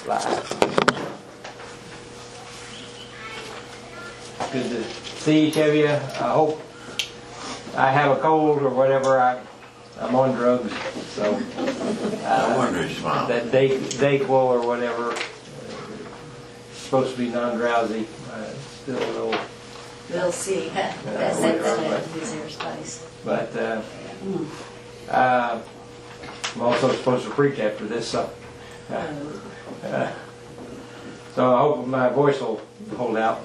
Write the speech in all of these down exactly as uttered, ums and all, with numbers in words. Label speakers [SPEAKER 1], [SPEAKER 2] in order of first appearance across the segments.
[SPEAKER 1] Live. Good to see each of you. I hope I have a cold or whatever. I, I'm on drugs, so uh,
[SPEAKER 2] I wonder if smile.
[SPEAKER 1] that Day, Dayquil or whatever. Uh, supposed to be non-drowsy. Uh, still a little.
[SPEAKER 3] We'll see. That's
[SPEAKER 1] Uh,
[SPEAKER 3] that
[SPEAKER 1] whatever,
[SPEAKER 3] that his airspace.
[SPEAKER 1] But uh, uh, I'm also supposed to preach after this, so uh, uh, so I hope my voice will hold out.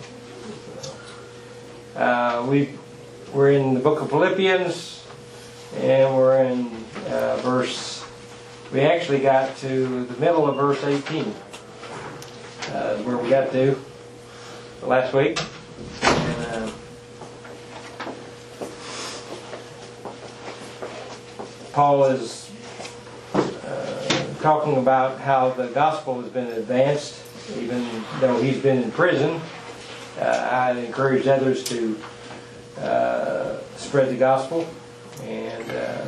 [SPEAKER 1] Uh, we we're in the book of Philippians, and we're in uh, verse. We actually got to the middle of verse eighteen, uh, where we got to last week. And, uh, Paul is uh, talking about how the gospel has been advanced, even though he's been in prison. Uh, I encourage others to uh, spread the gospel, and uh,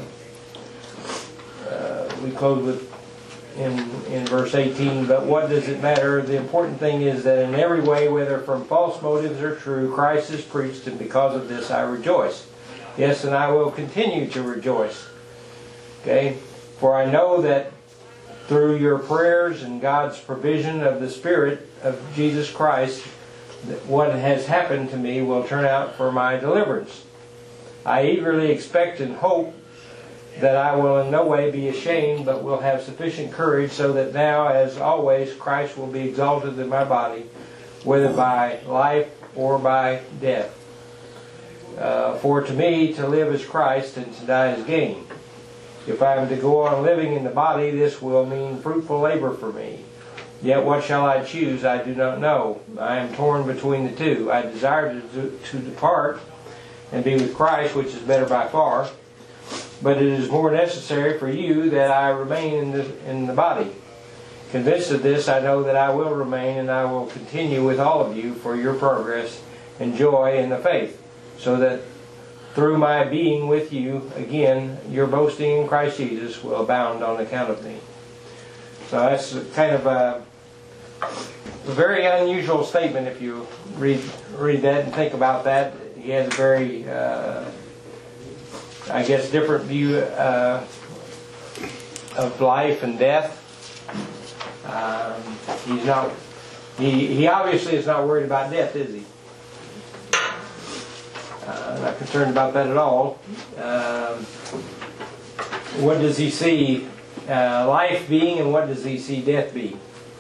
[SPEAKER 1] uh, we close with in in verse eighteen. But what does it matter? The important thing is that in every way, whether from false motives or true, Christ is preached, and because of this I rejoice. Yes, and I will continue to rejoice. Okay, for I know that through your prayers and God's provision of the Spirit of Jesus Christ, that what has happened to me will turn out for my deliverance. I eagerly expect and hope that I will in no way be ashamed, but will have sufficient courage, so that now, as always, Christ will be exalted in my body, whether by life or by death. Uh, for to me, to live is Christ, and to die is gain. If I am to go on living in the body, this will mean fruitful labor for me. Yet what shall I choose? I do not know. I am torn between the two. I desire to, to depart and be with Christ, which is better by far. But it is more necessary for you that I remain in the, in the body. Convinced of this, I know that I will remain, and I will continue with all of you for your progress and joy in the faith, so that through my being with you again, your boasting in Christ Jesus will abound on account of me. So that's kind of a, a very unusual statement if you read read that and think about that. He has a very, uh, I guess, different view uh, of life and death. Um, he's not. He he obviously is not worried about death, is he? Uh, not concerned about that at all. Um, what does he see uh, life being, and what does he see death being?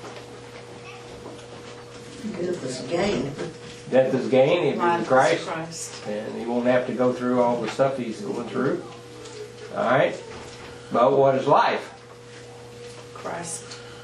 [SPEAKER 3] Death is gain.
[SPEAKER 1] Death is gain if he's in Christ,
[SPEAKER 4] Christ.
[SPEAKER 1] and he won't have to go through all the stuff he's going through. All right, but what is life?
[SPEAKER 4] Christ.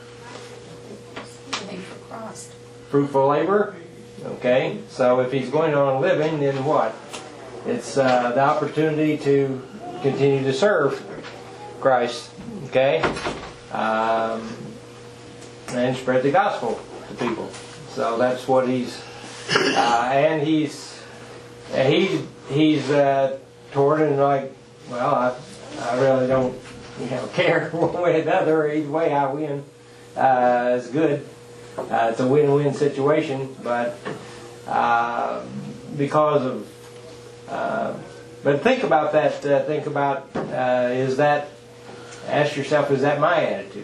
[SPEAKER 4] Living for Christ.
[SPEAKER 1] Fruitful labor. Okay, so if he's going on living, then what? It's uh, the opportunity to continue to serve Christ, okay, um, and spread the gospel to people. So that's what he's, uh, and he's, he he's uh, torn and like, well, I I really don't you know care one way or another. Either way, I win. Uh, it's good. Uh, it's a win-win situation, but uh, because of, uh, but think about that. Uh, think about uh, is that? Ask yourself, is that my attitude?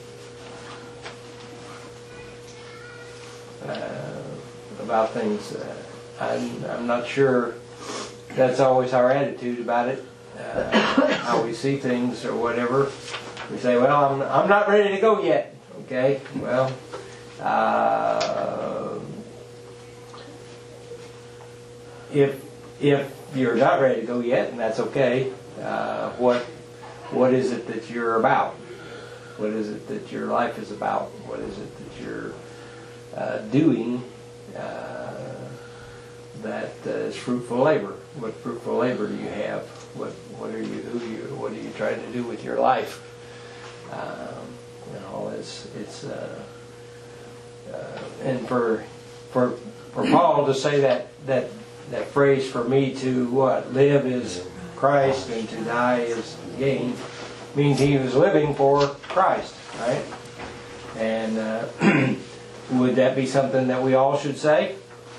[SPEAKER 1] Uh, about things. Uh, I'm, I'm not sure that's always our attitude about it. Uh, how we see things or whatever. We say, well, I'm I'm not ready to go yet. Okay, well. Uh, if if you're not ready to go yet, and that's okay, uh, what what is it that you're about? What is it that your life is about? What is it that you're uh, doing uh, that uh, is fruitful labor? What fruitful labor do you have? What what are you who you what are you trying to do with your life? Um, you know, it's it's. Uh, Uh, and for for for Paul to say that that that phrase, for me to what live is Christ and to die is gain, means he was living for Christ, right? And uh, would that be something that we all should say?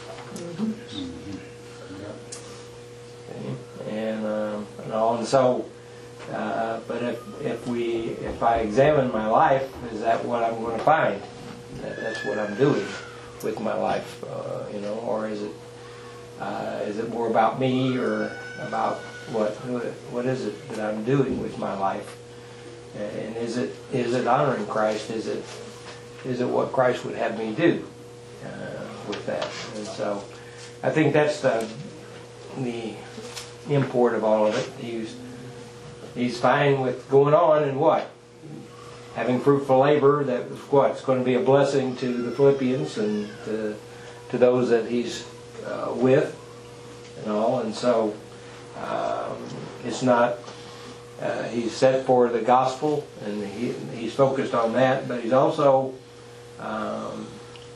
[SPEAKER 1] Okay. And, um, and all, and so, uh, but if if we if I examine my life, is that what I'm going to find? That that's what I'm doing with my life, uh, you know, or is it uh, is it more about me or about what what is it that I'm doing with my life? And is it is it honoring Christ? Is it is it what Christ would have me do uh, with that? And so, I think that's the the import of all of it. He's he's fine with going on and what having fruitful labor. That was what it's going to be a blessing to the Philippians and to, to those that he's uh, with and all. And so, um, it's not. Uh, he's set for the gospel, and he, he's focused on that, but he's also um,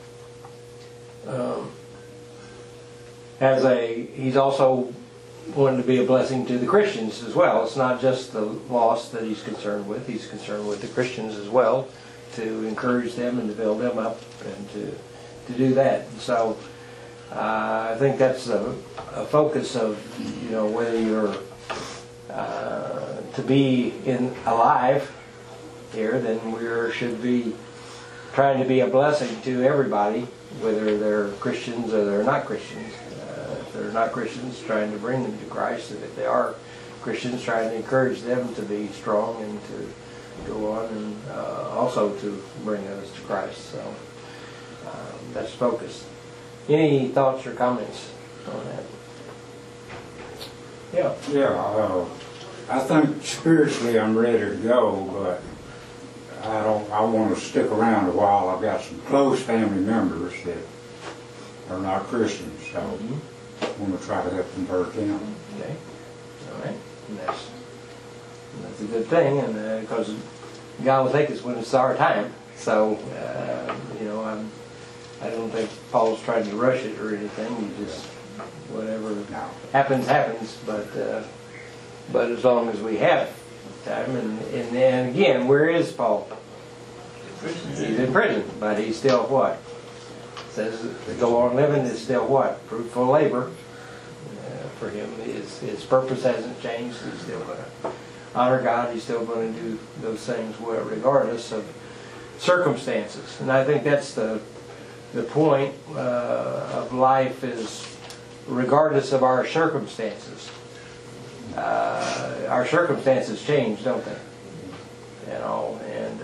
[SPEAKER 1] um, has a he's also wanting to be a blessing to the Christians as well. It's not just the lost that he's concerned with. He's concerned with the Christians as well, to encourage them and to build them up and to to do that. And so uh, I think that's a, a focus of, you know, whether you're uh, to be in alive here, then we should be trying to be a blessing to everybody, whether they're Christians or they're not Christians. Uh, if they're not Christians, trying to bring them to Christ, and if they are Christians, trying to encourage them to be strong and to go on and uh, also to bring others to Christ. So um, that's focus. Any thoughts or comments on that? Yeah.
[SPEAKER 2] Yeah, uh, I think spiritually I'm ready to go, but I don't. I want to stick around a while. I've got some close family members that are not Christians, so
[SPEAKER 1] Mm-hmm.
[SPEAKER 2] I want to try to help convert them.
[SPEAKER 1] Okay. All right. And that's that's a good thing, and because uh, God will take us when it's our time. So uh, you know, I'm. I don't think Paul's trying to rush it or anything. He just whatever
[SPEAKER 2] No.
[SPEAKER 1] happens happens. But uh, but as long as we have time, and and, and again, where is Paul? He's in prison, but he's still what? Says to go on living is still what? Fruitful labor. Uh, for him, his his purpose hasn't changed. He's still going to honor God. He's still going to do those things, well, regardless of circumstances. And I think that's the the point uh, of life is, regardless of our circumstances. Uh, our circumstances change, don't they? You know, and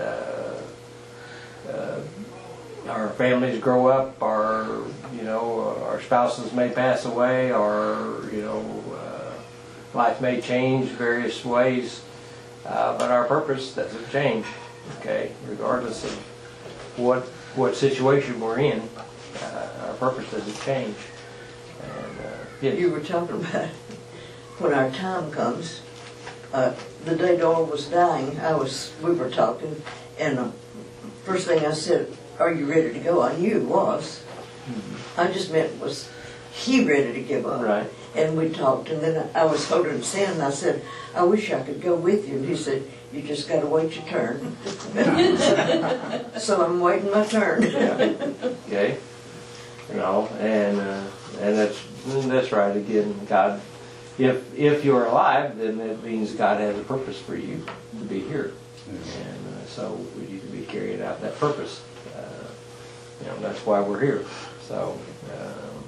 [SPEAKER 1] uh, uh, our families grow up. Our, you know, our spouses may pass away. Our, you know, uh, life may change various ways, uh, but our purpose doesn't change. Okay, regardless of what what situation we're in, uh, our purpose doesn't change. And uh, yes.
[SPEAKER 3] You were talking about when our time comes. Uh, the day Dora was dying, I was we were talking, and uh, first thing I said, "Are you ready to go?" I knew he was. Mm-hmm. I just meant was he ready to give up?
[SPEAKER 1] Right.
[SPEAKER 3] And we talked, and then I was holding his hand, and I said, "I wish I could go with you." And he said, "You just got to wait your turn." So I'm waiting my turn.
[SPEAKER 1] Yeah. Okay. You know, and uh, and that's that's right. Again, God, if if you're alive, then it means God has a purpose for you to be here,
[SPEAKER 2] Yeah.
[SPEAKER 1] and uh, so we need to be carrying out that purpose. Uh, you know, that's why we're here. So. Um,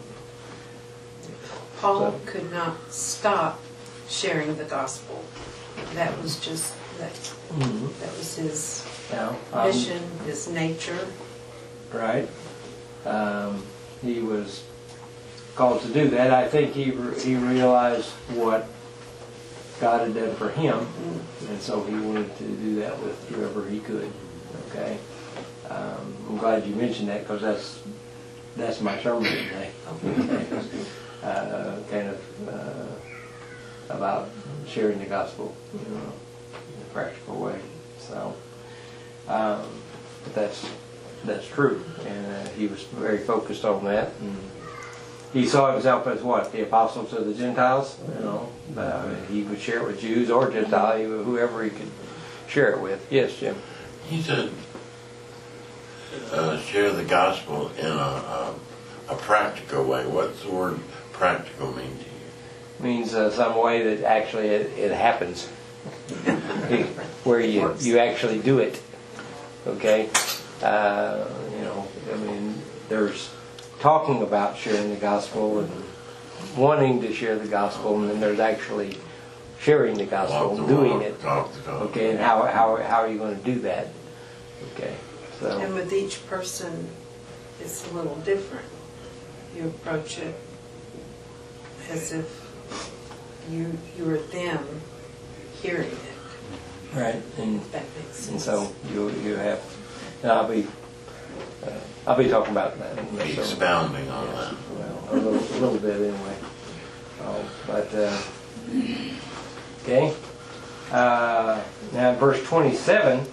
[SPEAKER 4] Paul
[SPEAKER 1] So-
[SPEAKER 4] could not stop sharing the gospel. That was just, that,
[SPEAKER 1] mhm.
[SPEAKER 4] that was his
[SPEAKER 1] Yeah. Um,
[SPEAKER 4] mission, his nature.
[SPEAKER 1] Right. Um, he was called to do that. I think he re- he realized what God had done for him, and so he wanted to do that with whoever he could. Okay. Um, I'm glad you mentioned that, because that's that's my sermon today. Okay. Uh, kind of uh, about sharing the gospel, you know, in a practical way. So, um, but that's that's true, and uh, he was very focused on that. And he saw himself as what? The apostle to the Gentiles. You know, uh, he would share it with Jews or Gentile, whoever he could share it with. Yes, Jim.
[SPEAKER 5] He said, uh, share the gospel in a, a, a practical way. What's the word practical mean to you?
[SPEAKER 1] Means uh, some way that actually it, it happens, where you you actually do it. Okay, uh, you know, I mean, there's talking about sharing the gospel and wanting to share the gospel, and then there's actually sharing the gospel,
[SPEAKER 5] Walk the
[SPEAKER 1] doing
[SPEAKER 5] walk,
[SPEAKER 1] it.
[SPEAKER 5] talk the talk.
[SPEAKER 1] Okay, and how how how are you going to do that? Okay, so
[SPEAKER 4] And with each person, it's a little different. You approach it as if you you are them hearing it.
[SPEAKER 1] right, and
[SPEAKER 4] If that makes sense.
[SPEAKER 1] and so you you have, and I'll be uh, I'll be talking about that. in the
[SPEAKER 5] Be
[SPEAKER 1] sermon.
[SPEAKER 5] expounding on
[SPEAKER 1] Yes,
[SPEAKER 5] that.
[SPEAKER 1] well, a little, a little bit anyway. Um, but uh, okay. Uh, now, in verse twenty-seven,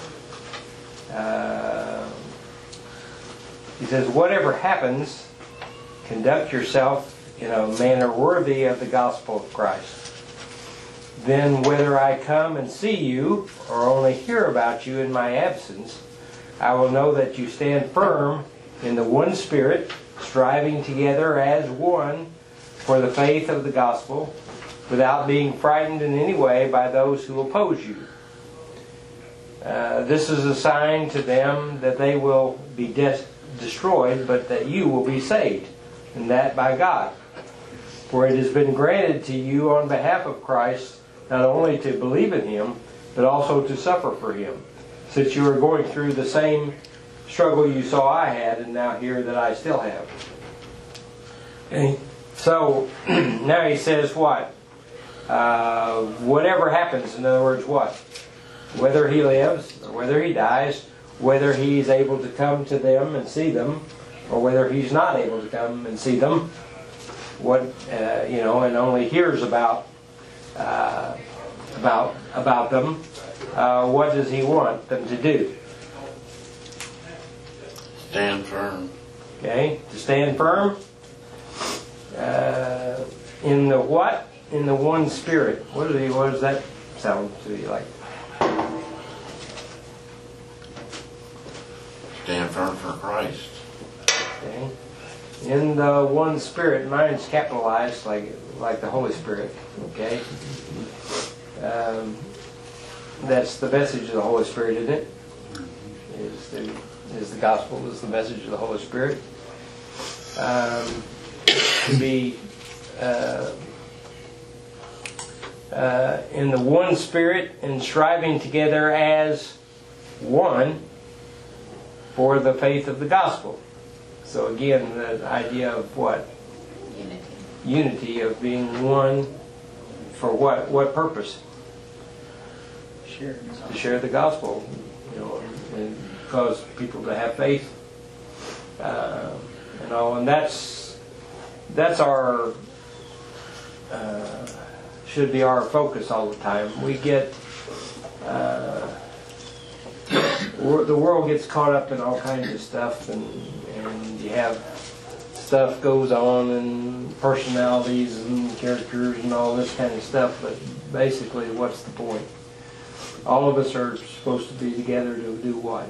[SPEAKER 1] uh, he says, "Whatever happens, conduct yourself in a manner worthy of the gospel of Christ. Then, whether I come and see you or only hear about you in my absence, I will know that you stand firm in the one Spirit, striving together as one for the faith of the gospel, without being frightened in any way by those who oppose you. Uh, this is a sign to them that they will be de- destroyed, but that you will be saved, and that by God. For it has been granted to you on behalf of Christ not only to believe in Him, but also to suffer for Him, since you are going through the same struggle you saw I had, and now hear that I still have." Okay. So, now he says what? Uh, whatever happens, in other words, what? Whether he lives, or whether he dies, whether he's able to come to them and see them, or whether he's not able to come and see them, what, uh, you know, and only hears about uh, about about them, uh, what does he want them to do?
[SPEAKER 5] Stand firm.
[SPEAKER 1] Okay, to stand firm uh, in the what? In the one Spirit. What does he? What does that sound to you like?
[SPEAKER 5] Stand firm for Christ.
[SPEAKER 1] Okay, in the one Spirit. Mine's capitalized like like the Holy Spirit. Okay, um, that's the message of the Holy Spirit, isn't it? Is the is the gospel is the message of the Holy Spirit. Um, to be uh, uh, in the one Spirit and striving together as one for the faith of the gospel. So again, the idea of what?
[SPEAKER 4] Unity.
[SPEAKER 1] Unity, of being one for what? What purpose?
[SPEAKER 3] Sure.
[SPEAKER 1] To share the gospel, you know, and cause people to have faith, uh, you know, and that's that's our uh, should be our focus all the time. We get uh, the world gets caught up in all kinds of stuff, and and you have stuff goes on and personalities and characters and all this kind of stuff. But basically, what's the point? All of us are supposed to be together to do what?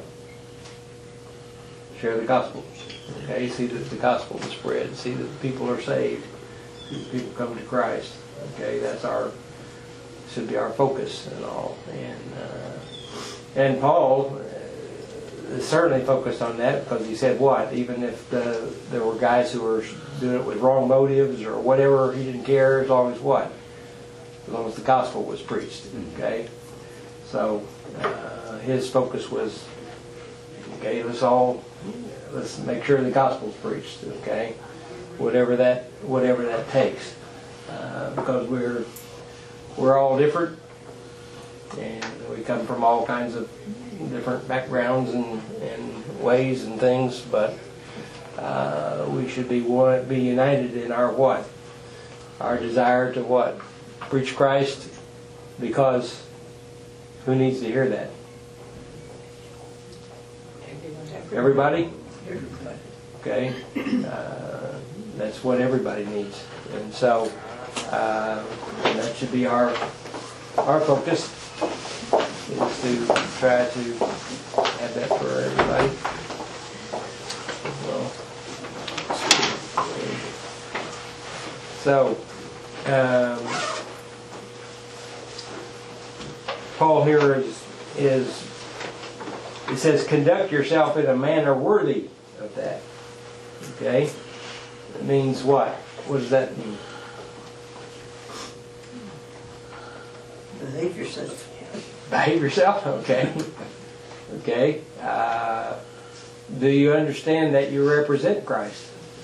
[SPEAKER 1] Share the gospel. Okay, see that the gospel is spread. See that people are saved. See that people come to Christ. Okay, that's our should be our focus and all. And uh, and Paul uh, is certainly focused on that, because he said what? Even if the, there were guys who were doing it with wrong motives or whatever, he didn't care as long as what? As long as the gospel was preached. Okay. So uh, his focus was, okay, let's all let's make sure the gospel's preached, okay, whatever that whatever that takes, uh, because we're we're all different, and we come from all kinds of different backgrounds and, and ways and things, but uh, we should be one, be united in our what, our desire to what, preach Christ, because who needs to hear that? Everybody? Okay. Uh, that's what everybody needs. And so uh, that should be our our focus, is to try to have that for everybody. So, um, Paul here is, is, it says, conduct yourself in a manner worthy of that. Okay? It means what? What does that mean?
[SPEAKER 3] Behave yourself.
[SPEAKER 1] Behave yourself? Okay. Okay. Uh, do you understand that you represent Christ?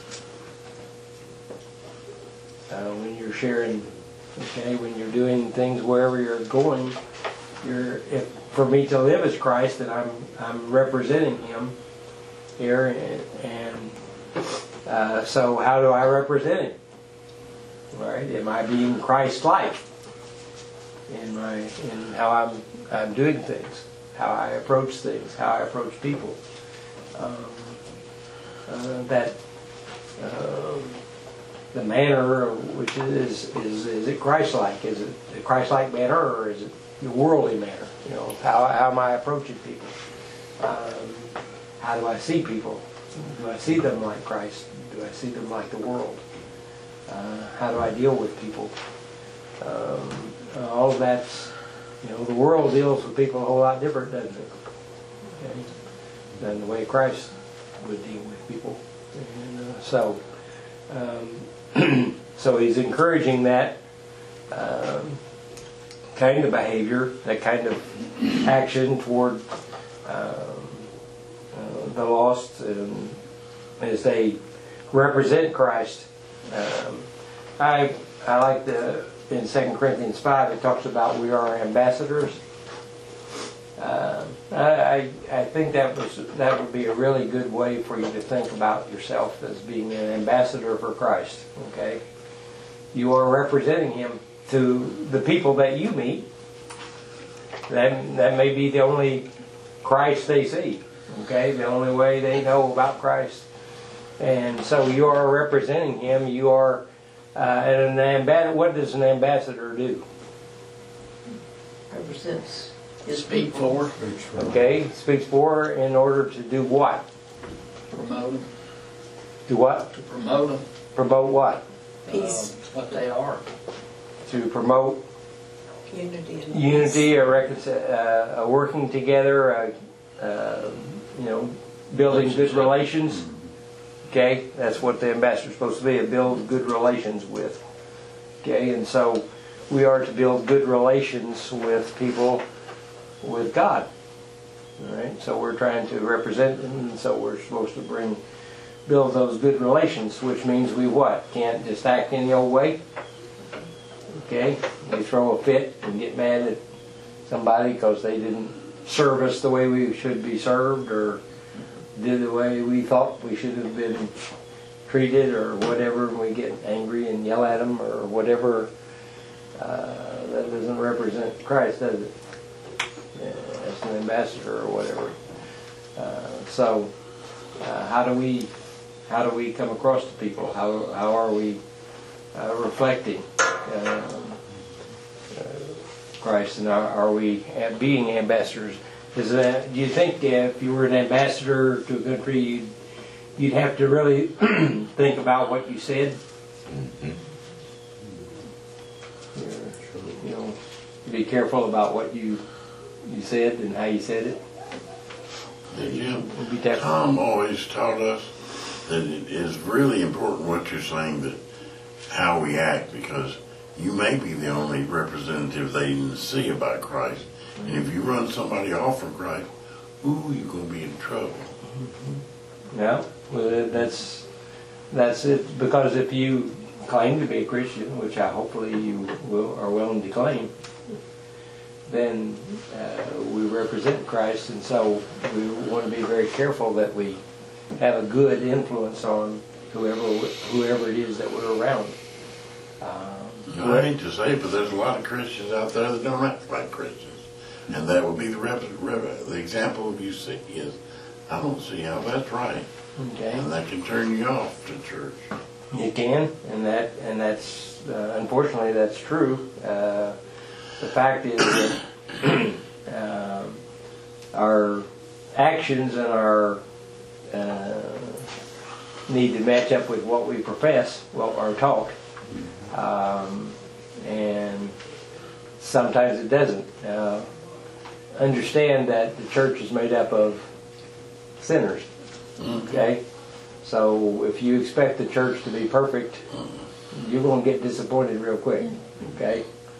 [SPEAKER 1] Uh, when you're sharing, okay, when you're doing things wherever you're going, you're, if for me to live as Christ, then I'm I'm representing Him here, and, and uh, so how do I represent Him? Right? Am I being Christ-like in my in how I'm I'm doing things, how I approach things, how I approach people? Um, uh, that. Uh, The manner, which is, is, is it Christ-like? Is it a Christ-like manner, or is it the worldly manner? You know, how, how am I approaching people? Um, how do I see people? Do I see them like Christ? Do I see them like the world? Uh, how do I deal with people? Um, uh, all of that's, you know, the world deals with people a whole lot different, doesn't it? Okay? Than the way Christ would deal with people. And uh, so, um, so he's encouraging that um, kind of behavior, that kind of action toward um, uh, the lost, um, as they represent Christ. Um, I I like the in Second Corinthians five it talks about we are ambassadors. Uh, I I think that was that would be a really good way for you to think about yourself as being an ambassador for Christ. Okay, you are representing Him to the people that you meet. That that may be the only Christ they see. Okay, the only way they know about Christ, and so you are representing Him. You are uh, an ambassador. What does an ambassador do?
[SPEAKER 3] Represents.
[SPEAKER 6] Speak for,
[SPEAKER 1] Okay, speaks for in order to do what?
[SPEAKER 6] promote them,
[SPEAKER 1] Do what?
[SPEAKER 6] to promote them,
[SPEAKER 1] Promote what?
[SPEAKER 4] Peace,
[SPEAKER 6] uh, what they are.
[SPEAKER 1] To promote
[SPEAKER 4] unity, and
[SPEAKER 1] unity, a, reconcil- uh, a working together, a, uh, you know, building good relations. Okay, that's what the ambassador is supposed to be, a build good relations with. Okay, and so we are to build good relations with people, with God. All right, so we're trying to represent Him, and so we're supposed to bring, build those good relations, which means we what? Can't just act any old way. Okay, we throw a fit and get mad at somebody because they didn't serve us the way we should be served, or did the way we thought we should have been treated, or whatever, and we get angry and yell at them, or whatever. Uh, that doesn't represent Christ, does it? As an ambassador or whatever. Uh, so, uh, how do we, how do we come across to people? How how are we uh, reflecting uh, uh, Christ, and are, are we being ambassadors? Is that, do you think if you were an ambassador to a country, you'd, you'd have to really think about what you said?
[SPEAKER 5] Mm-hmm.
[SPEAKER 1] You know, be careful about what you you said and how you said it.
[SPEAKER 5] Did you?
[SPEAKER 1] Be careful.
[SPEAKER 5] Tom always taught us that it is really important what you're saying, that how we act, because you may be the only representative they even see about Christ. And if you run somebody off from Christ, ooh, you're going to be in trouble.
[SPEAKER 1] Yeah, well, that's that's it. Because if you claim to be a Christian, which I hopefully you will are willing to claim, then uh, we represent Christ, and so we want to be very careful that we have a good influence on whoever whoever it is that we're around. Um,
[SPEAKER 5] I hate to say it, but there's a lot of Christians out there that don't act like Christians. And that would be the rep- rep- the example of you see is, I don't see how that's right.
[SPEAKER 1] okay.
[SPEAKER 5] And that can turn you off to church.
[SPEAKER 1] You can, and that and that's uh, unfortunately that's true. Uh, the fact is that um, our actions and our uh, need to match up with what we profess, what are taught. Um, and sometimes it doesn't. Uh, understand that the church is made up of sinners. Okay? So if you expect the church to be perfect, you're going to get disappointed real quick. Okay?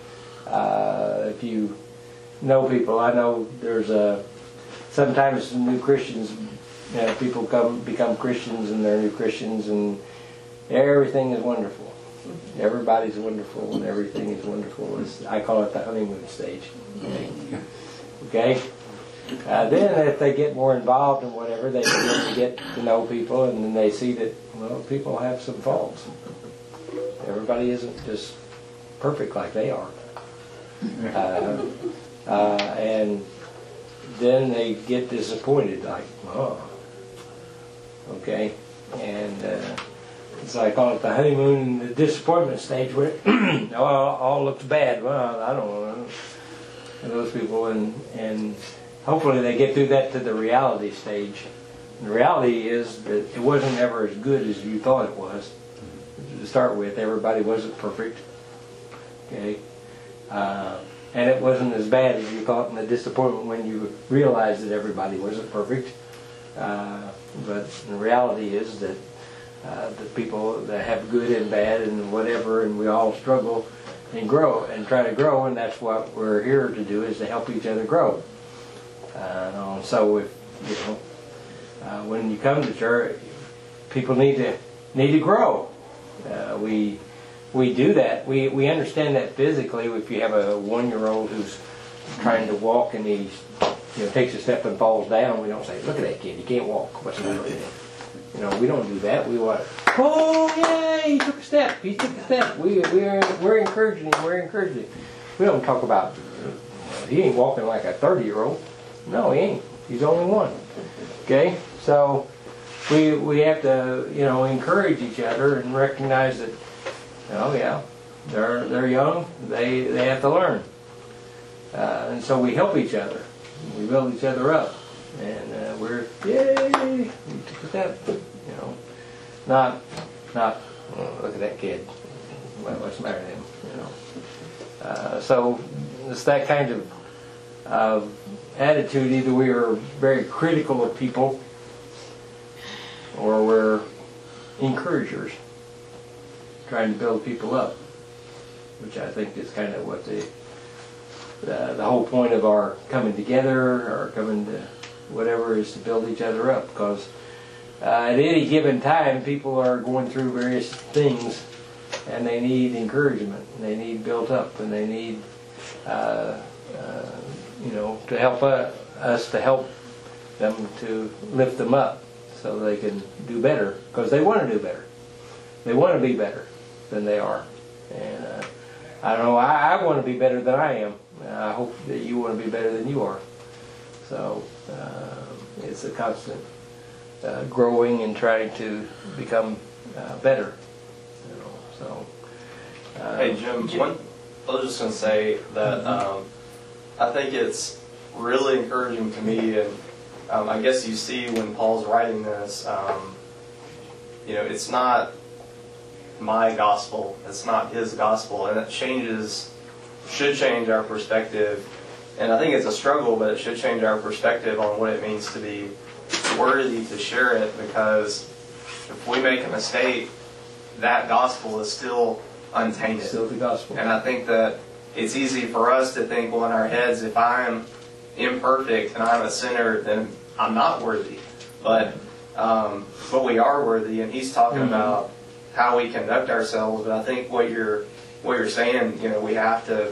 [SPEAKER 1] Uh, if you know people, I know there's a, sometimes new Christians, you know, people come become Christians and they're new Christians and everything is wonderful. Everybody's wonderful and everything is wonderful. It's, I call it the honeymoon stage. Okay? Okay? Uh, then if they get more involved in whatever, they begin to get to know people, and then they see that, well, people have some faults. Everybody isn't just perfect like they are. Uh, uh, and then they get disappointed, like, oh, okay. And uh, so I call it the honeymoon, the disappointment stage, where it all, all looks bad. Well, I don't know. Those people, and and hopefully they get through that to the reality stage. And the reality is that it wasn't ever as good as you thought it was. To start with, everybody wasn't perfect. Okay, uh, and it wasn't as bad as you thought in the disappointment when you realized that everybody wasn't perfect. Uh, but the reality is that uh, the people that have good and bad and whatever, and we all struggle and grow and try to grow, and that's what we're here to do, is to help each other grow. Uh, so if you know, uh, when you come to church, people need to need to grow. Uh, we we do that. We we understand that physically. If you have a one-year-old who's trying to walk and he you know takes a step and falls down, we don't say, "Look at that kid, he can't walk. What's the matter with him?" You know, we don't do that. We want, oh yay, he took a step. He took a step. We we are we're encouraging him. We're encouraging him. We don't talk about uh, he ain't walking like a thirty-year-old. No, he ain't. He's only one. Okay, so we we have to you know encourage each other and recognize that. Oh yeah, they're they're young. They they have to learn, uh, and so we help each other. We build each other up. And uh, we're, yay, we took a step, you know, not, not, oh, look at that kid, what, what's the matter with him, you know. Uh, so it's that kind of uh, attitude. Either we are very critical of people or we're encouragers, trying to build people up, which I think is kind of what the, the, the whole point of our coming together or coming to whatever is to build each other up, because uh, at any given time people are going through various things and they need encouragement, and they need built up, and they need uh, uh, you know to help uh, us to help them, to lift them up so they can do better, because they want to do better, they want to be better than they are. And uh, I don't know, I, I want to be better than I am. I hope that you want to be better than you are. So uh, it's a constant uh, growing and trying to become uh, better. You know, so. Uh,
[SPEAKER 7] Hey Jim, one, I was just going to say that um, I think it's really encouraging to me, and um, I guess you see when Paul's writing this, um, you know, it's not my gospel, it's not his gospel, and it changes, should change our perspective. And I think it's a struggle, but it should change our perspective on what it means to be worthy to share it, because if we make a mistake, that gospel is still untainted.
[SPEAKER 1] Still the gospel.
[SPEAKER 7] And I think that it's easy for us to think, well, in our heads, if I'm imperfect and I'm a sinner, then I'm not worthy. But um, but we are worthy, and he's talking mm-hmm. about how we conduct ourselves. But I think what you're what you're saying, you know, we have to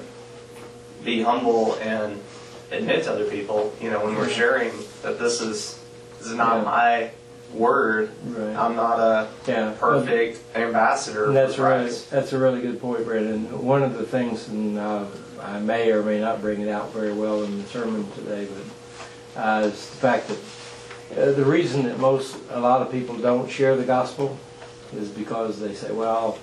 [SPEAKER 7] be humble and admit to other people, you know, when we're sharing that this is this is not yeah. my word. Right. I'm not a yeah. perfect ambassador.
[SPEAKER 1] And that's
[SPEAKER 7] for Christ.
[SPEAKER 1] Right. That's a really good point, Brandon. One of the things, and uh, I may or may not bring it out very well in the sermon today, but uh, is the fact that uh, the reason that most a lot of people don't share the gospel is because they say, well,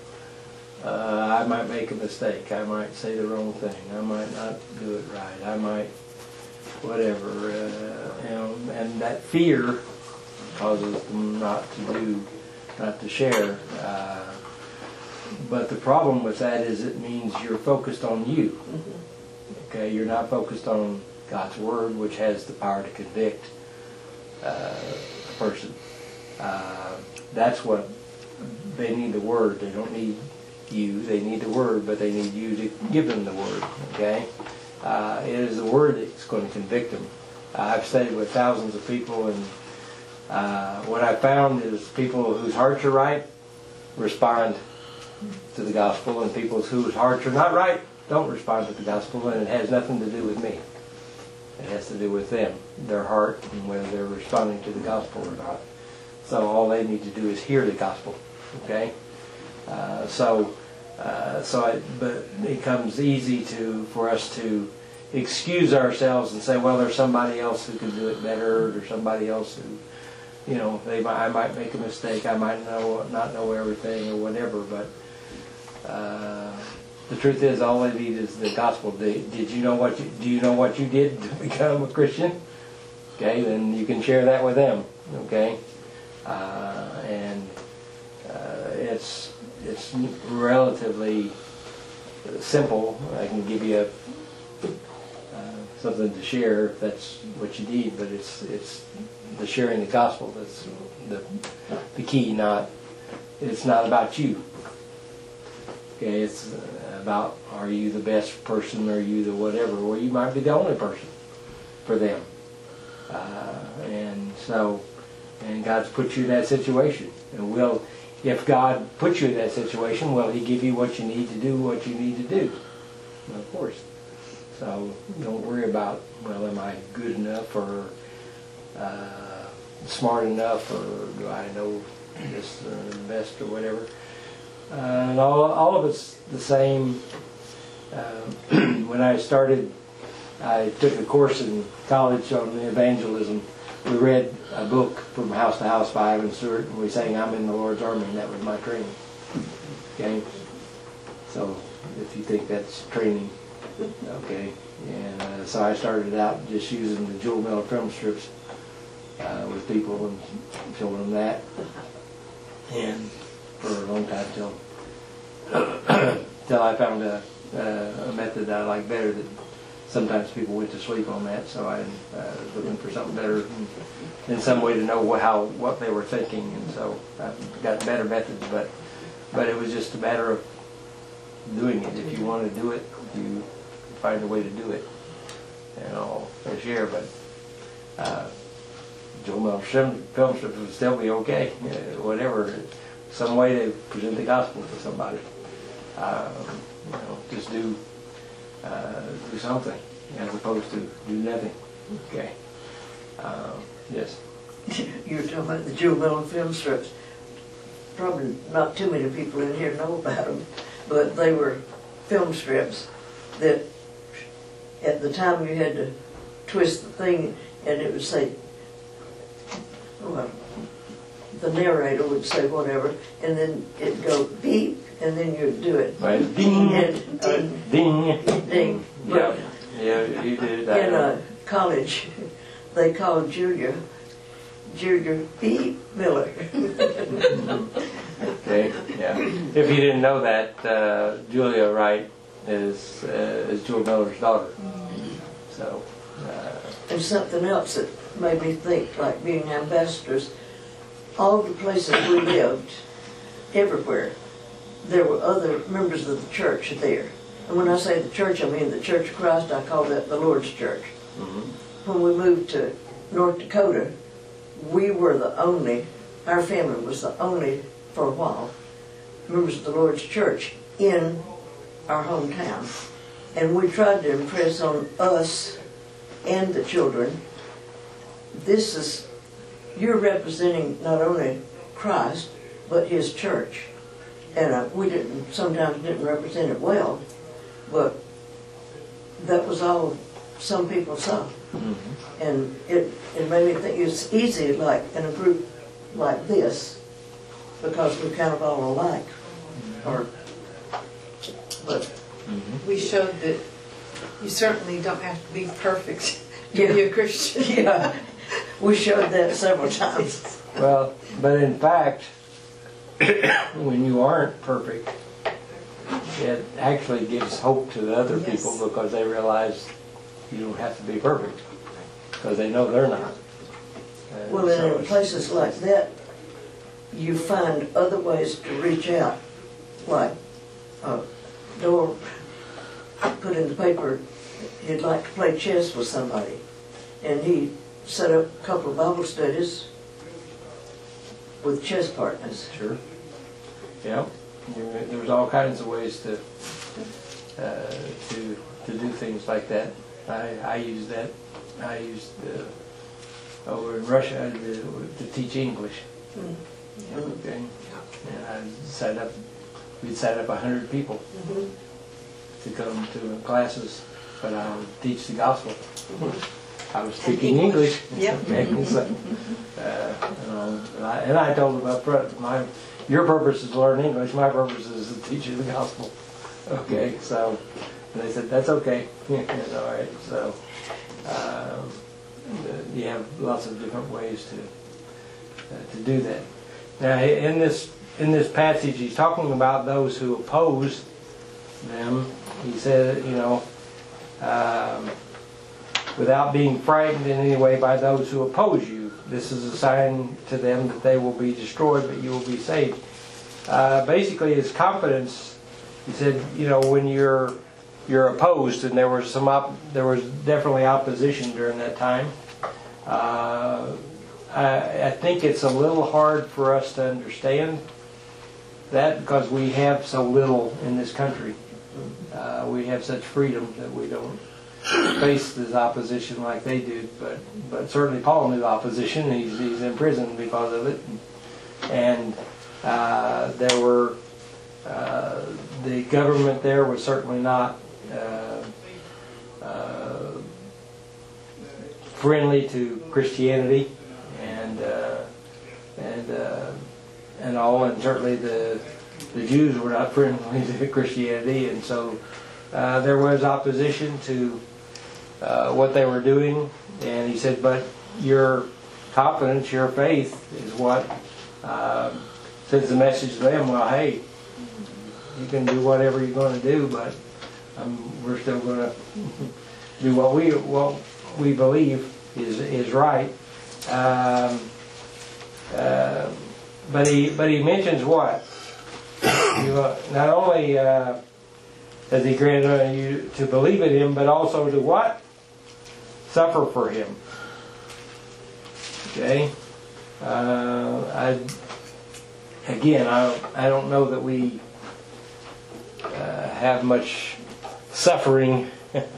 [SPEAKER 1] Uh, I might make a mistake. I might say the wrong thing. I might not do it right. I might, whatever. Uh, you know, and that fear causes them not to do, not to share. Uh, but the problem with that is it means you're focused on you. Okay, you're not focused on God's Word, which has the power to convict uh, a person. Uh, that's what they need, the Word. They don't need you. They need the Word, but they need you to give them the Word. Okay, uh, it is the Word that's going to convict them. Uh, I've studied with thousands of people, and uh, what I found is people whose hearts are right respond to the gospel, and people whose hearts are not right don't respond to the gospel, and it has nothing to do with me. It has to do with them, their heart, and whether they're responding to the gospel or not. So all they need to do is hear the gospel. Okay, uh, so uh, so I, but it becomes easy to for us to excuse ourselves and say, well, there's somebody else who can do it better, or there's somebody else who, you know, they might, I might make a mistake, I might know not know everything or whatever, but uh, the truth is, all they need is the gospel. Did, did you know what you, do you know what you did to become a Christian? Okay, then you can share that with them. Okay, uh, and uh, it's it's relatively simple. I can give you a, uh, something to share if that's what you need, but it's it's the sharing the gospel that's the the key. Not it's not about you. Okay, it's about, are you the best person, are you the whatever, or you might be the only person for them. Uh, and so, and God's put you in that situation. And will, if God puts you in that situation, will He give you what you need to do, what you need to do? Of course. So don't worry about, well, am I good enough, or uh, smart enough, or do I know this uh, the best, or whatever. Uh, and all, all of it's the same. Uh, when I started, I took a course in college on evangelism. We read a book from House to House by Ivan Stewart, and we sang "I'm in the Lord's Army," and that was my training. Okay? So, if you think that's training, okay. And uh, so I started out just using the Jewel Miller film strips uh, with people and showing them that. And for a long time till till I found a, uh, a method that I like better. That sometimes people went to sleep on that, so I uh, was looking for something better and, and some way to know what, how what they were thinking, and so I got better methods. But but it was just a matter of doing it. If you want to do it, you find a way to do it, and I'll share. But uh, Joel Miller film strips would still be okay, uh, whatever. Some way to present the gospel to somebody. Um, you know, just do uh, do something as opposed to do nothing. Okay. Um, yes.
[SPEAKER 3] You were talking about the Jewel Miller film strips. Probably not too many people in here know about them, but they were film strips that at the time you had to twist the thing and it would say, well, the narrator would say whatever, and then it'd go beep, and then you'd do it.
[SPEAKER 1] Right. Ding.
[SPEAKER 3] And,
[SPEAKER 1] Uh, ding.
[SPEAKER 3] ding.
[SPEAKER 1] Yeah. Yeah, you did that.
[SPEAKER 3] In uh, college, they called Julia, Julia B. Miller.
[SPEAKER 1] Okay. Yeah. If you didn't know that, uh, Julia Wright is uh, is Jewel Miller's daughter. So. Uh,
[SPEAKER 3] And something else that made me think, like being ambassadors, all the places we lived, everywhere, there were other members of the church there. And when I say the church, I mean the Church of Christ. I call that the Lord's Church. Mm-hmm. When we moved to North Dakota, we were the only, our family was the only, for a while, members of the Lord's Church in our hometown. And we tried to impress on us and the children, this is, you're representing not only Christ, but His church. And uh, we didn't, sometimes didn't represent it well, but that was all some people saw. Mm-hmm. And it, it made me think it's easy, like in a group like this, because we're kind of all alike. Or, but
[SPEAKER 4] Mm-hmm. We showed that you certainly don't have to be perfect to
[SPEAKER 3] Yeah.
[SPEAKER 4] be a Christian.
[SPEAKER 3] yeah, we showed that several times.
[SPEAKER 1] well, but in fact, when you aren't perfect, it actually gives hope to the other
[SPEAKER 4] Yes.
[SPEAKER 1] people because they realize you don't have to be perfect because they know they're not. And
[SPEAKER 3] Well,
[SPEAKER 1] so
[SPEAKER 3] and in
[SPEAKER 1] it's-
[SPEAKER 3] places like that, you find other ways to reach out. Like, uh, Dore put in the paper he'd like to play chess with somebody. And he set up a couple of Bible studies with chess partners.
[SPEAKER 1] Sure. Yeah. You- There's all kinds of ways to uh, to to do things like that. I I use that. I used uh, over in Russia I did, to teach English.
[SPEAKER 3] Mm.
[SPEAKER 1] Okay. And I set up. We'd set up a hundred people
[SPEAKER 3] Mhm.
[SPEAKER 1] to come to classes, but I would teach the gospel. I was
[SPEAKER 4] And
[SPEAKER 1] speaking English.
[SPEAKER 4] Yep.
[SPEAKER 1] And so, uh, you know, and, I, and I told them up front, my, your purpose is to learn English, my purpose is to teach you the gospel. Okay, so, and they said, that's okay. Yeah, all right, so, um, you have lots of different ways to, uh, to do that. Now, in this, in this passage, he's talking about those who oppose them. He said, you know, um, without being frightened in any way by those who oppose you. This is a sign to them that they will be destroyed, but you will be saved. Uh, basically, his confidence, he said, you know, when you're you're opposed, and there was some op- there was definitely opposition during that time. Uh, I, I think it's a little hard for us to understand that because we have so little in this country. Uh, we have such freedom that we don't face this opposition like they did, but but certainly Paul knew opposition. He's he's in prison because of it, and uh, there were uh, the government there was certainly not uh, uh, friendly to Christianity, and uh, and uh, and all, and certainly the the Jews were not friendly to Christianity, and so uh, there was opposition to Uh, what they were doing, and he said, but your confidence, your faith is what uh, sends the message to them, well, hey, you can do whatever you're going to do, but um, we're still going to do what we what we believe is is right. Um, uh, but he but he mentions what? You, uh, not only uh, has he granted you to believe in him, but also to what? Suffer for him. Okay. Uh, I again, I I don't know that we uh, have much suffering,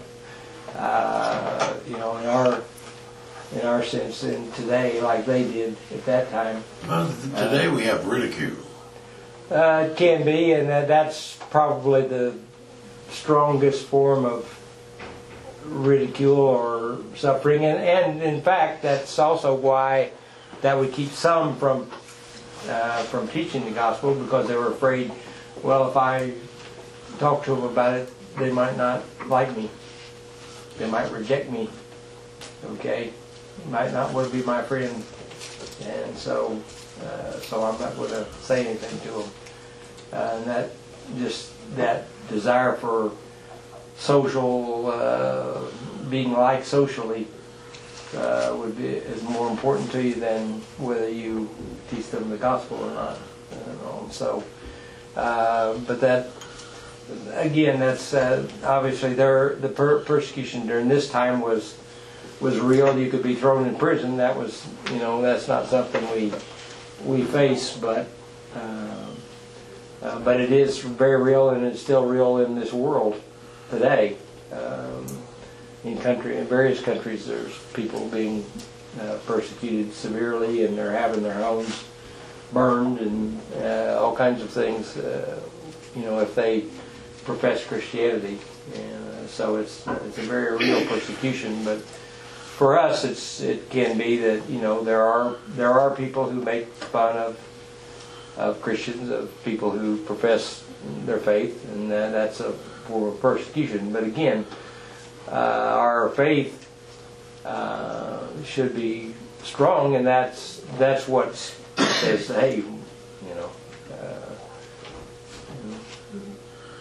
[SPEAKER 1] uh, you know, in our in our sense in today like they did at that time.
[SPEAKER 5] Uh, today we have ridicule.
[SPEAKER 1] Uh, it can be, and that, that's probably the strongest form of ridicule or suffering, and, and in fact that's also why that would keep some from uh, from teaching the gospel, because they were afraid, well, if I talk to them about it, they might not like me, they might reject me, okay, might not want to be my friend, and so uh, so I'm not going to say anything to them, uh, and that just that desire for social, uh, being liked socially uh, would be is more important to you than whether you teach them the gospel or not. You know? So, uh, but that again, that's uh, obviously there. The per- persecution during this time was was real. You could be thrown in prison. That was, you know, that's not something we we face, but. Uh, uh, but it is very real, and it's still real in this world today. Um, in country, in various countries, there's people being uh, persecuted severely, and they're having their homes burned and uh, all kinds of things. Uh, you know, if they profess Christianity, and uh, so it's it's a very real persecution. But for us, it's it can be that, you know, there are there are people who make fun of of Christians, of people who profess their faith, and uh, that's a form of persecution. But again, uh, our faith uh, should be strong, and that's that's what says, hey, you know. Uh,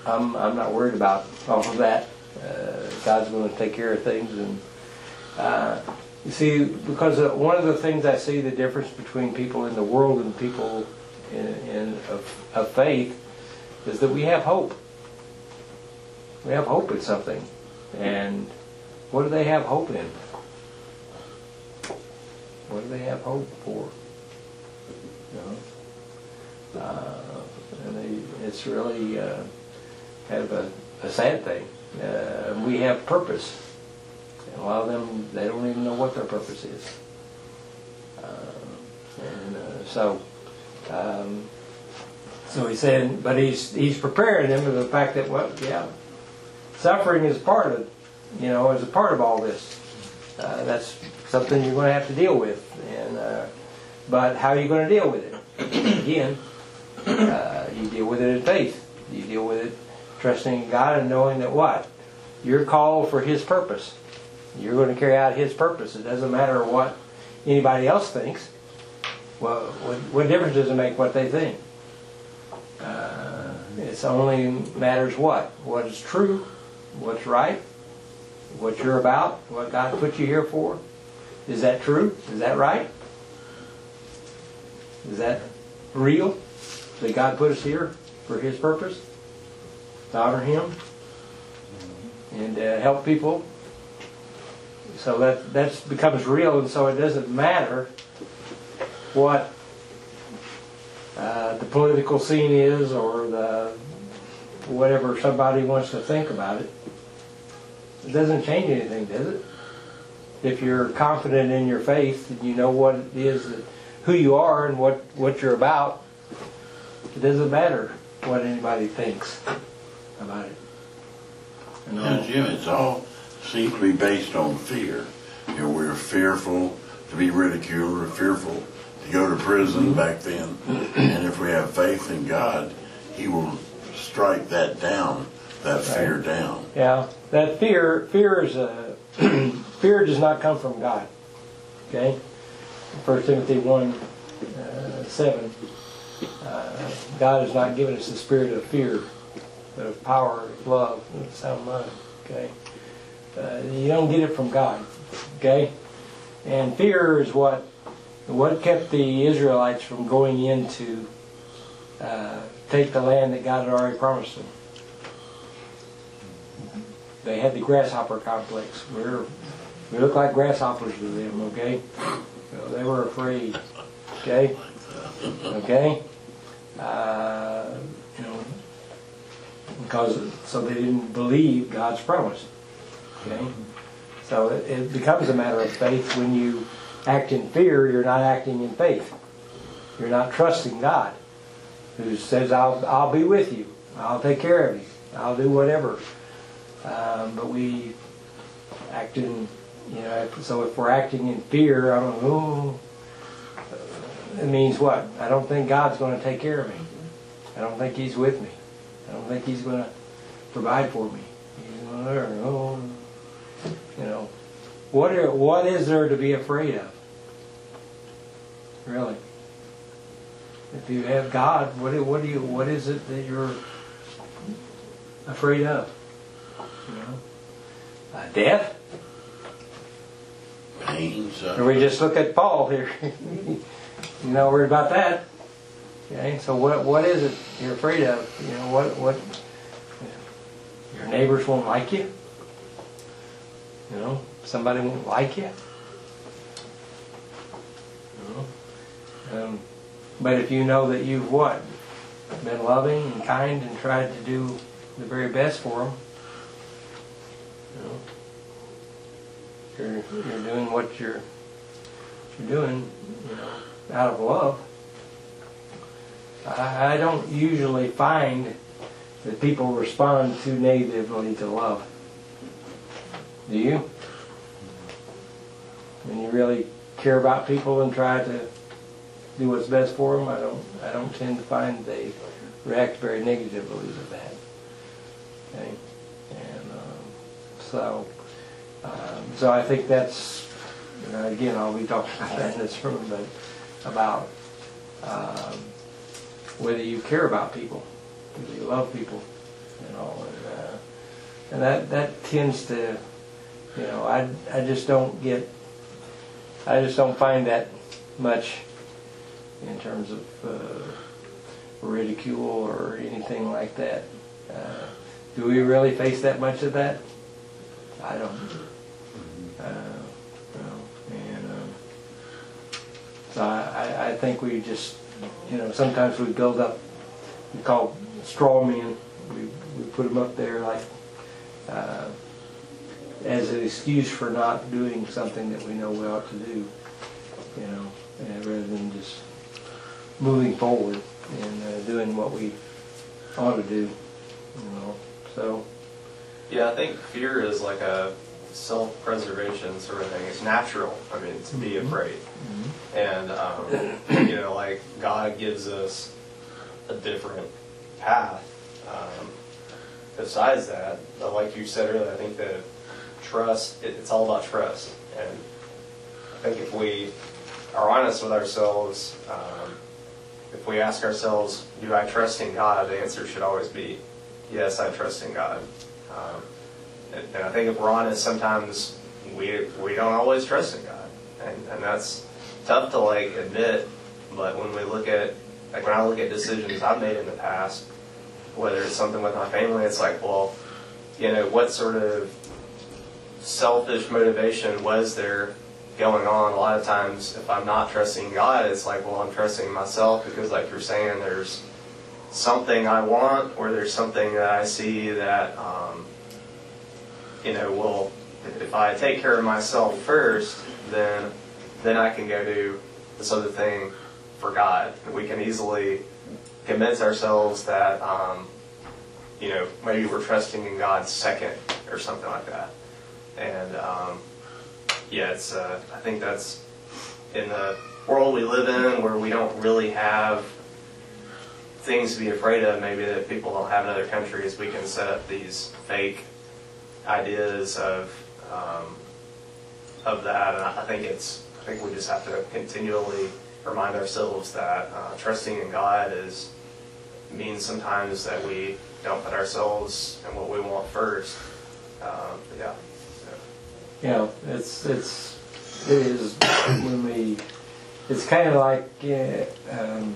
[SPEAKER 1] I'm, I'm not worried about all of that. Uh, God's going to take care of things. And uh, you see, because uh, one of the things I see the difference between people in the world and people in, in of, of faith is that we have hope. We have hope in something. And what do they have hope in? What do they have hope for? You know? Uh, and they, it's really uh, kind of a, a sad thing. Uh, we have purpose. And a lot of them, they don't even know what their purpose is. Uh, and uh, so, um, so he said, but he's he's preparing them for the fact that, well, yeah, suffering is part of, you know, is a part of all this. Uh, that's something you're going to have to deal with. And uh, but how are you going to deal with it? Again, uh, you deal with it in faith. You deal with it trusting in God and knowing that what? You're called for His purpose. You're going to carry out His purpose. It doesn't matter what anybody else thinks. Well, what, what difference does it make what they think? Uh, it only matters what? What is true, what's right, what you're about, what God put you here for. Is that true? Is that right? Is that real? That God put us here for His purpose? To honor Him? And uh, help people? So that that becomes real, and so it doesn't matter what uh, the political scene is or the whatever somebody wants to think about it. It doesn't change anything, does it? If you're confident in your faith and you know what it is, that, who you are and what, what you're about, it doesn't matter what anybody thinks about it. You know?
[SPEAKER 5] Now, Jim, it's all seems to be based on fear. You know, we're fearful to be ridiculed, we're fearful to go to prison back then. And if we have faith in God, He will strike that down, that fear
[SPEAKER 1] Right.
[SPEAKER 5] down.
[SPEAKER 1] Yeah, that fear, fear is a, fear does not come from God. Okay? First Timothy one, uh, seven. Uh, God has not given us the spirit of fear, but of power, of love, and of sound mind. Okay? Uh, you don't get it from God. Okay? And fear is what what kept the Israelites from going into uh, take the land that God had already promised them. They had the grasshopper complex. We're, we look like grasshoppers to them, okay? So they were afraid, okay? Okay? Uh, you know, because, so they didn't believe God's promise, okay? So it, it becomes a matter of faith. When you act in fear, you're not acting in faith. You're not trusting God, who says, I'll, I'll be with you. I'll take care of you. I'll do whatever. Um, but we act in, you know, so if we're acting in fear, I don't know, it means what? I don't think God's going to take care of me. I don't think He's with me. I don't think He's going to provide for me. He's going to, oh, you know, what are, what is there to be afraid of? Really? If you have God, what what do you what is it that you're afraid of? You know, uh, death.
[SPEAKER 5] Pain,
[SPEAKER 1] Or
[SPEAKER 5] suffering.
[SPEAKER 1] we just look at Paul here. You know, worried about that. Okay, so what what is it you're afraid of? You know, what what your neighbors won't like you. You know, somebody won't like you. You know? Um, but if you know that you've what been loving and kind and tried to do the very best for them, you know, you're you're doing what you're you're doing, you know, out of love. I, I don't usually find that people respond too negatively to love. Do you? When you really care about people and try to do what's best for them, I don't. I don't tend to find they react very negatively to that. Okay, and um, so, um, so I think that's. You know, again, I'll be talking about that in this room, but about um, whether you care about people, whether you love people, and all, and, uh, and that that tends to, you know, I I just don't get, I just don't find that much in terms of uh, ridicule or anything like that. Uh, do we really face that much of that? I don't. Uh, no, and um, so I, I think we just, you know, sometimes we build up, we call straw men, we, we put them up there like uh, as an excuse for not doing something that we know we ought to do, you know, and rather than just moving forward and uh, doing what we ought to do, you know, so.
[SPEAKER 7] Yeah, I think fear is like a self-preservation sort of thing. It's natural, I mean, to be afraid. Mm-hmm. And, um, you know, like God gives us a different path. Um, besides that, but like you said earlier, I think that trust, it, it's all about trust. And I think if we are honest with ourselves, um, if we ask ourselves, do I trust in God, the answer should always be, yes, I trust in God. Um, and, and I think if we're honest, sometimes we we don't always trust in God, and and that's tough to like admit. But when we look at, like when I look at decisions I've made in the past, whether it's something with my family, it's like, well, you know, what sort of selfish motivation was there going on? A lot of times, if I'm not trusting God, it's like, well, I'm trusting myself because, like you're saying, there's something I want, or there's something that I see that, um, you know, well, if I take care of myself first, then then I can go do this other thing for God. We can easily convince ourselves that, um, you know, maybe we're trusting in God second or something like that. And um, yeah, it's. Uh, I think that's in the world we live in, where we don't really have things to be afraid of, maybe that people don't have in other countries. We can set up these fake ideas of um, of that, and I think it's. I think we just have to continually remind ourselves that uh, trusting in God is means sometimes that we don't put ourselves and what we want first. Um, yeah. So.
[SPEAKER 1] You know, it's it's it is when we. It's kind of like. Uh, um,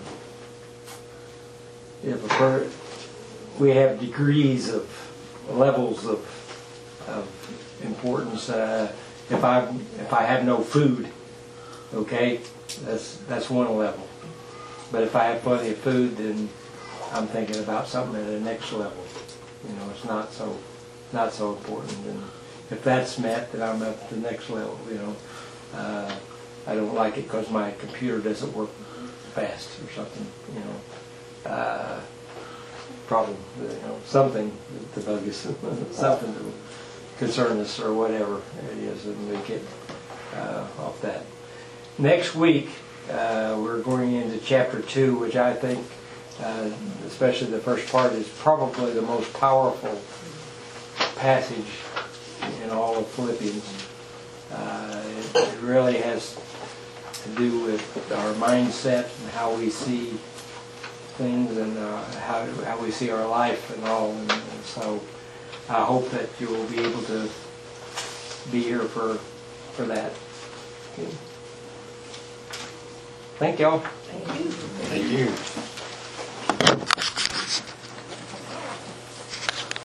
[SPEAKER 1] If a per, we have degrees of levels of of importance. Uh, if I if I have no food, okay, that's that's one level. But if I have plenty of food, then I'm thinking about something at the next level. You know, it's not so not so important. And if that's met, then I'm at the next level. You know, uh, I don't like it because my computer doesn't work fast or something. You know. Uh, problem, you know, something to bug us, something to concern us, or whatever it is, and we get uh, off that. Next week, uh, we're going into chapter two, which I think, uh, especially the first part, is probably the most powerful passage in all of Philippians. Uh, it, it really has to do with our mindset and how we see things, and uh, how how we see our life and all, and, and so I hope that you will be able to be here for for that. Okay. Thank y'all.
[SPEAKER 3] Thank you.
[SPEAKER 5] Thank you.